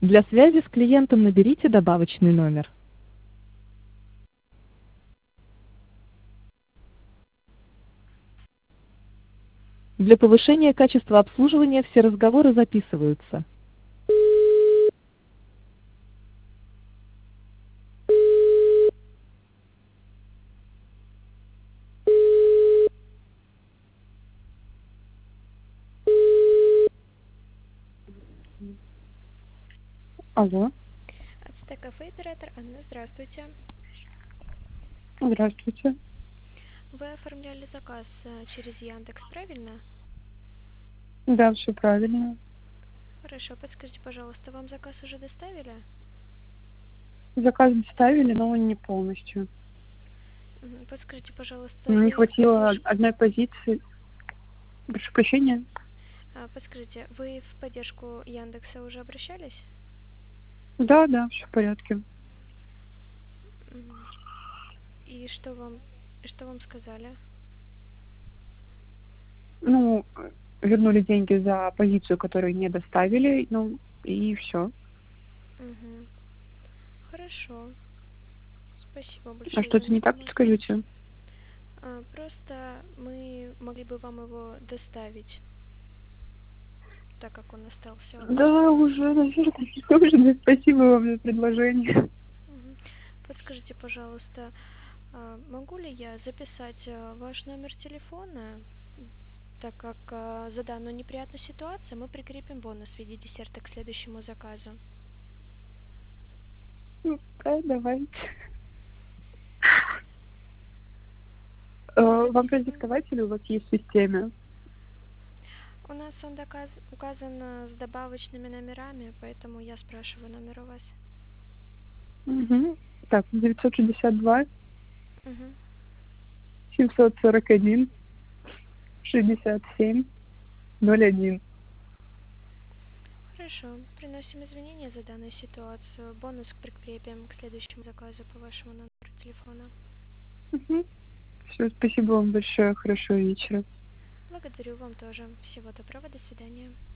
Для связи с клиентом наберите добавочный номер. Для повышения качества обслуживания все разговоры записываются. Алло, Ацтек-кафе, оператор Анна, здравствуйте. здравствуйте. Вы оформляли заказ через Яндекс, правильно? Да, все правильно. Хорошо, подскажите, пожалуйста, вам заказ уже доставили? Заказ доставили, но не полностью. Подскажите, пожалуйста, Не вы в хватило поддержку... одной позиции. Прошу прощения. Подскажите, вы в поддержку Яндекса уже обращались? Да, да, все в порядке. Мгм. И что вам сказали? Ну, вернули деньги за позицию, которую не доставили, ну, и все. Угу. Хорошо. Спасибо А большое за что-то не так, информацию. подскажите? Просто мы могли бы вам его доставить, так как он остался у нас. Да, уже, наверное, не нужно. Спасибо вам за предложение. Мгм. Подскажите, пожалуйста, могу ли я записать ваш номер телефона, так как за данную неприятную ситуацию мы прикрепим бонус в виде десерта к следующему заказу? Ну, да, давайте. Вам Записываем. продиктовать или у вас есть в системе? У нас он указан с добавочными номерами, поэтому я спрашиваю номер у вас. Угу. Так, 962 Угу. 741 67 01. Хорошо. Приносим извинения за данную ситуацию. Бонус прикрепим к следующему заказу по вашему номеру телефона. Угу. Все, спасибо вам большое. Хорошего вечера. Благодарю вам тоже. Всего доброго. До свидания.